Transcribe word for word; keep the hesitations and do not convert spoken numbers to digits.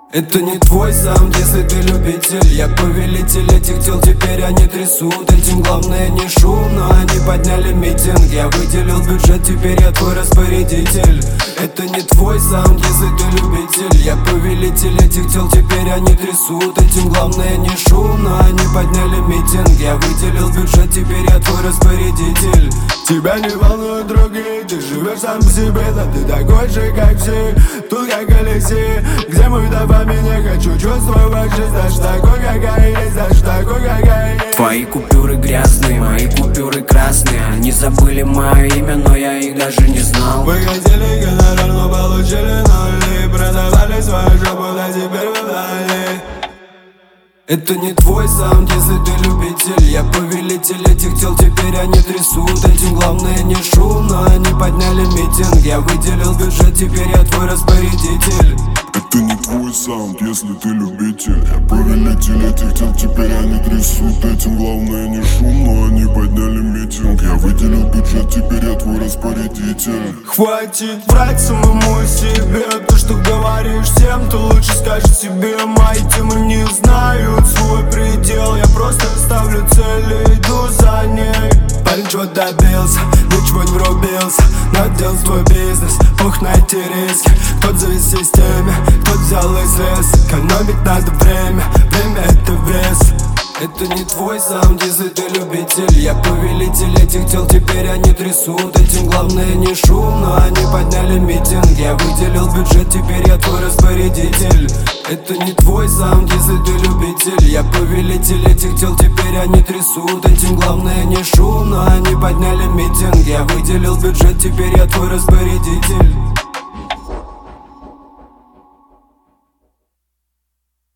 Это не твой саунд, если ты любитель. Я повелитель этих тел, теперь они трясут. Этим главное не шум, но они подняли митинг. Я выделил бюджет, теперь я твой распорядитель. Это не твой саунд, если ты любитель. Я повелитель этих тел, теперь они трясут. Этим главное не шум, но они подняли митинг. Я выделил бюджет, теперь я твой распорядитель. Тебя не волнуют другие, ты живешь сам по себе, да ты такой же, как все. Тут как Алексей, где мой дофамин, не хочу чувствовать жизнь, даже такой, какая есть, даже такой, какая есть. Твои купюры грязные, мои купюры красные. Они забыли мое имя, но я их даже не знал. Вы хотели гонорар, но получили ноль. И продавали свою жопу, да теперь вы дали. Это не твой саунд, если ты любитель. Я повелитель этих тел, теперь они трясут. Этим главное не шум, но они подняли митинг. Я выделил бюджет, теперь я твой распорядитель. Это не твой саунд, если ты любитель. Я повелитель этих тел, теперь они трясут. Этим главное не шум, но они подняли митинг. Я выделил бюджет, теперь я твой распорядитель. Хватит врать самому себе. То, что говоришь всем, то лучше скажи себе. Мои темы не знают свой предел. Я просто ставлю цели, иду за ней. Парень чего добился, ничего не врубился, но делал свой бизнес, пух на эти риски. Кто-то завис в системе, кто взял и слез. Экономить надо время, время это вес. Это не твой саунд, если ты любитель. Я повелитель этих тел, теперь они трясут. Этим главное не шум, но они подняли митинг. Я выделил бюджет, теперь я твой распорядитель. Это не твой саунд, если ты любитель. Я повелитель этих тел, теперь они трясут. Этим главное не шум, но они подняли митинг. Я выделил бюджет, теперь я твой распорядитель.